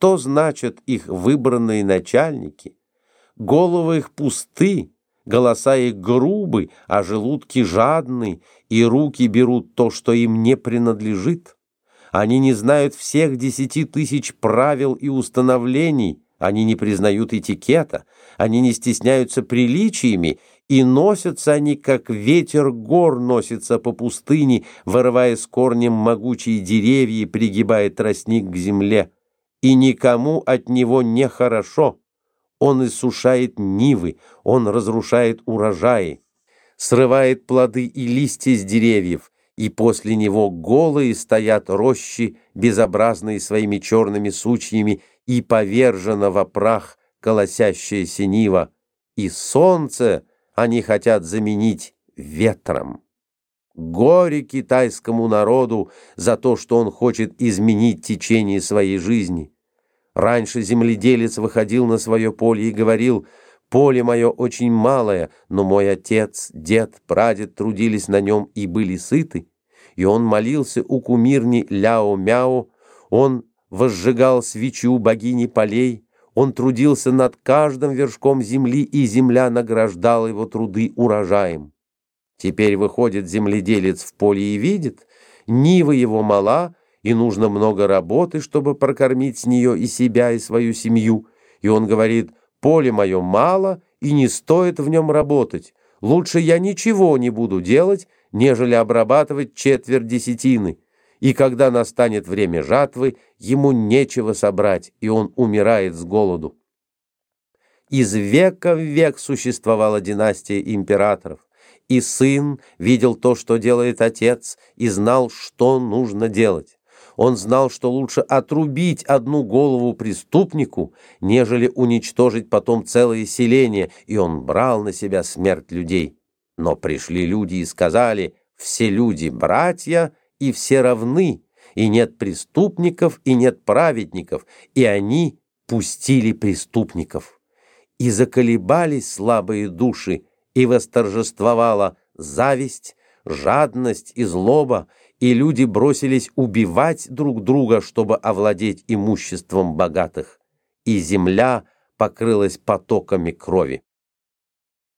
что значат их выбранные начальники? Головы их пусты, голоса их грубы, а желудки жадны, и руки берут то, что им не принадлежит. Они не знают всех 10 000 правил и установлений, они не признают этикета, они не стесняются приличиями, и носятся они, как ветер гор носится по пустыне, вырывая с корнем могучие деревья и пригибая тростник к земле. И никому от него не хорошо. Он иссушает нивы, он разрушает урожаи, срывает плоды и листья с деревьев, и после него голые стоят рощи, безобразные своими черными сучьями, и повержена во прах колосящаяся нива, и солнце они хотят заменить ветром. Горе китайскому народу за то, что он хочет изменить течение своей жизни. Раньше земледелец выходил на свое поле и говорил: «Поле мое очень малое, но мой отец, дед, прадед трудились на нем и были сыты». И он молился у кумирни Ляо-Мяо, он возжигал свечу богини полей, он трудился над каждым вершком земли, и земля награждала его труды урожаем. Теперь выходит земледелец в поле и видит, нива его мала, и нужно много работы, чтобы прокормить с нее и себя, и свою семью. И он говорит: «Поле мое мало, и не стоит в нем работать. Лучше я ничего не буду делать, нежели обрабатывать четверть десятины». И когда настанет время жатвы, ему нечего собрать, и он умирает с голоду. Из века в век существовала династия императоров, и сын видел то, что делает отец, и знал, что нужно делать. Он знал, что лучше отрубить одну голову преступнику, нежели уничтожить потом целое селение, и он брал на себя смерть людей. Но пришли люди и сказали: «Все люди братья, и все равны, и нет преступников, и нет праведников», и они пустили преступников. И заколебались слабые души, и восторжествовала зависть, жадность и злоба, и люди бросились убивать друг друга, чтобы овладеть имуществом богатых, и земля покрылась потоками крови.